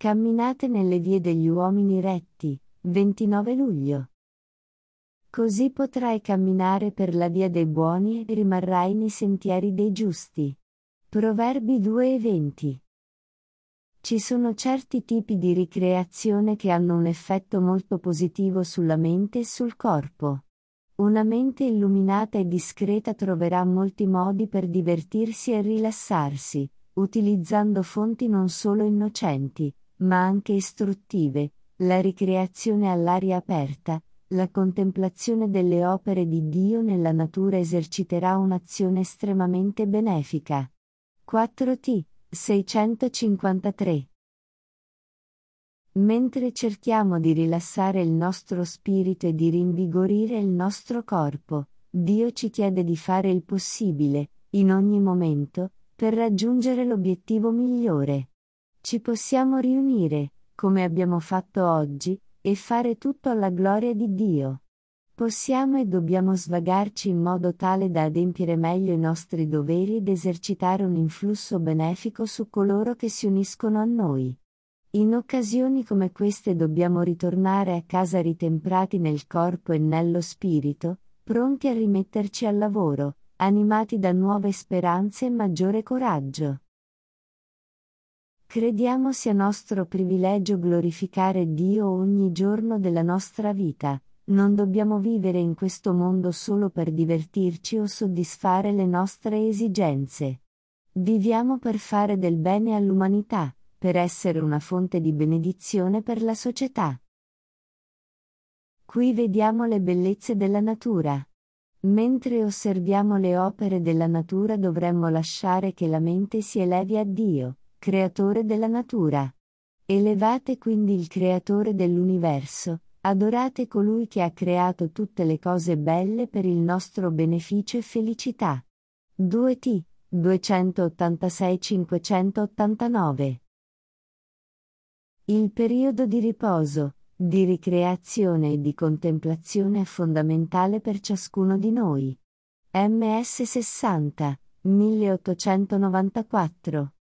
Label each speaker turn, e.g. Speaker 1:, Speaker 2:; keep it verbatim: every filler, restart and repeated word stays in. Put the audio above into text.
Speaker 1: Camminate nelle vie degli uomini retti, ventinove luglio. Così potrai camminare per la via dei buoni e rimarrai nei sentieri dei giusti. Proverbi due e venti. Ci sono certi tipi di ricreazione che hanno un effetto molto positivo sulla mente e sul corpo. Una mente illuminata e discreta troverà molti modi per divertirsi e rilassarsi, utilizzando fonti non solo innocenti, ma anche istruttive, la ricreazione all'aria aperta, la contemplazione delle opere di Dio nella natura eserciterà un'azione estremamente benefica. quattro T, seicentocinquantatré. Mentre cerchiamo di rilassare il nostro spirito e di rinvigorire il nostro corpo, Dio ci chiede di fare il possibile, in ogni momento, per raggiungere l'obiettivo migliore. Ci possiamo riunire, come abbiamo fatto oggi, e fare tutto alla gloria di Dio. Possiamo e dobbiamo svagarci in modo tale da adempiere meglio i nostri doveri ed esercitare un influsso benefico su coloro che si uniscono a noi. In occasioni come queste dobbiamo ritornare a casa ritemprati nel corpo e nello spirito, pronti a rimetterci al lavoro, animati da nuove speranze e maggiore coraggio. Crediamo sia nostro privilegio glorificare Dio ogni giorno della nostra vita. Non dobbiamo vivere in questo mondo solo per divertirci o soddisfare le nostre esigenze. Viviamo per fare del bene all'umanità, per essere una fonte di benedizione per la società. Qui vediamo le bellezze della natura. Mentre osserviamo le opere della natura dovremmo lasciare che la mente si elevi a Dio, creatore della natura. Elevate quindi il creatore dell'universo, adorate colui che ha creato tutte le cose belle per il nostro beneficio e felicità. due T, duecentottantasei cinquecentottantanove. Il periodo di riposo, di ricreazione e di contemplazione è fondamentale per ciascuno di noi. M S sessanta, milleottocentonovantaquattro.